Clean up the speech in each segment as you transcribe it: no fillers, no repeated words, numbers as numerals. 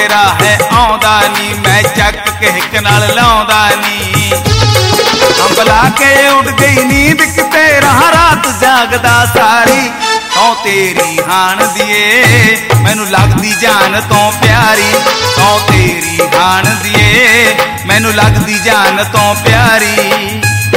तेरा है आउंदा नी, मैं चक के हिक नाल लाउंदा नी। अंबला के उड़ गई नींद किते रहा रात जागदा सारी, तो तेरी हाण दिए मैनू लगदी जान तो प्यारी, तो तेरी हाण दिए मैनू लगदी जान तो प्यारी।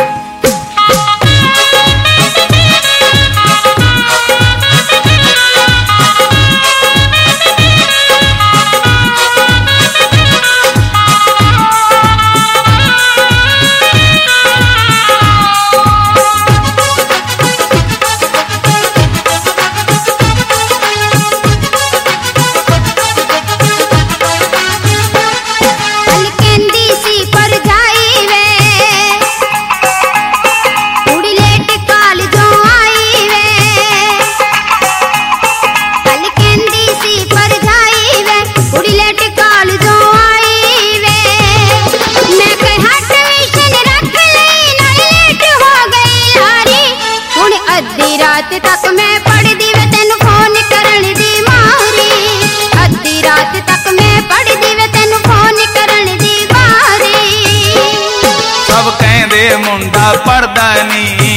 अद्धी रात तक मैं पढ़दी वे तेनू फोन करन दी मारी, अद्धी रात तक मैं पढ़दी वे तेनू फोन करन दी मारी। सब कहंदे मुंडा पढ़दा नी,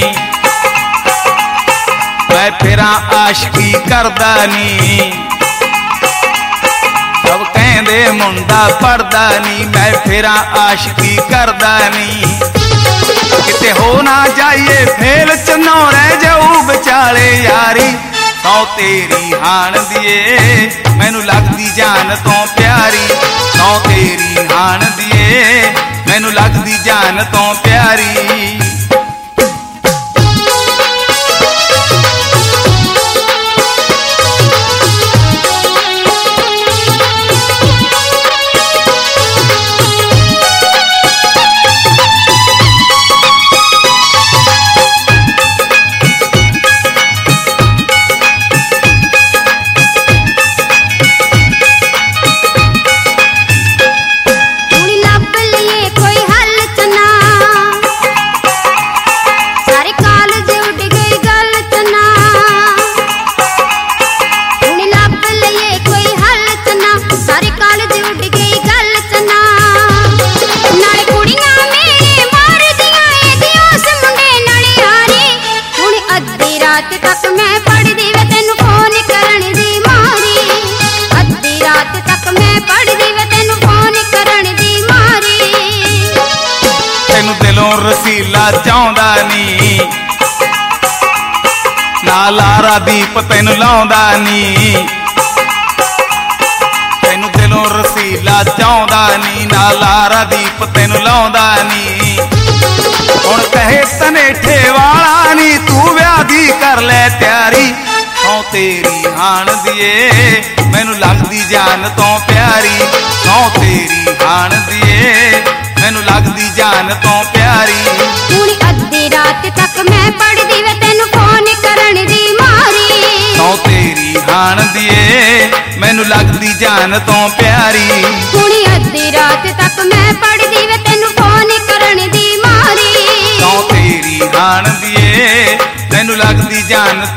मैं फिरां आशिकी करदा नी। सब कहंदे मुंडा पढ़दा नी, मैं फिरां आशिकी करदा नी। किते हो ना जाइए फेल चन्नो रह जाऊ विचाले यारी, तो तेरी हाण दिए मैनू लगदी जान तो प्यारी, तो तेरी हाण दिए मैनू लगदी जान तो प्यारी। रात तक मैं पढ़दी वे तेनू फोन करन दी मारी, अद्धी रात तक मैं पढ़दी वे तेनू फोन करन दी मारी। तेनू दिलों रसीला चाहुंदा नी, ना लारा दीप तेनू लाउंदा नी। तेनू दिलों रसीला चाहुंदा नी, ना लारा दीप तेनू लाउंदा नी। हुण कहे तनेठे वाला नी, तू विआह दी कर ले तैयारी, तो तेरी हाण दिए मैनू लगदी जान तो प्यारी, तो तेरी हाण दिए मैनू लगदी जान तो प्यारी। हुण अद्धी रात तक मैं पढ़दी वे तेनू फोन करन दी मारी, तो तेरी हाण दिए मैनू लगदी जान तो प्यारी। हुण अद्धी रात तक मैं पढ़दी वे तेनू फोन करन दी मारी, तो तेरी हाण दिए मैनू लगदी जान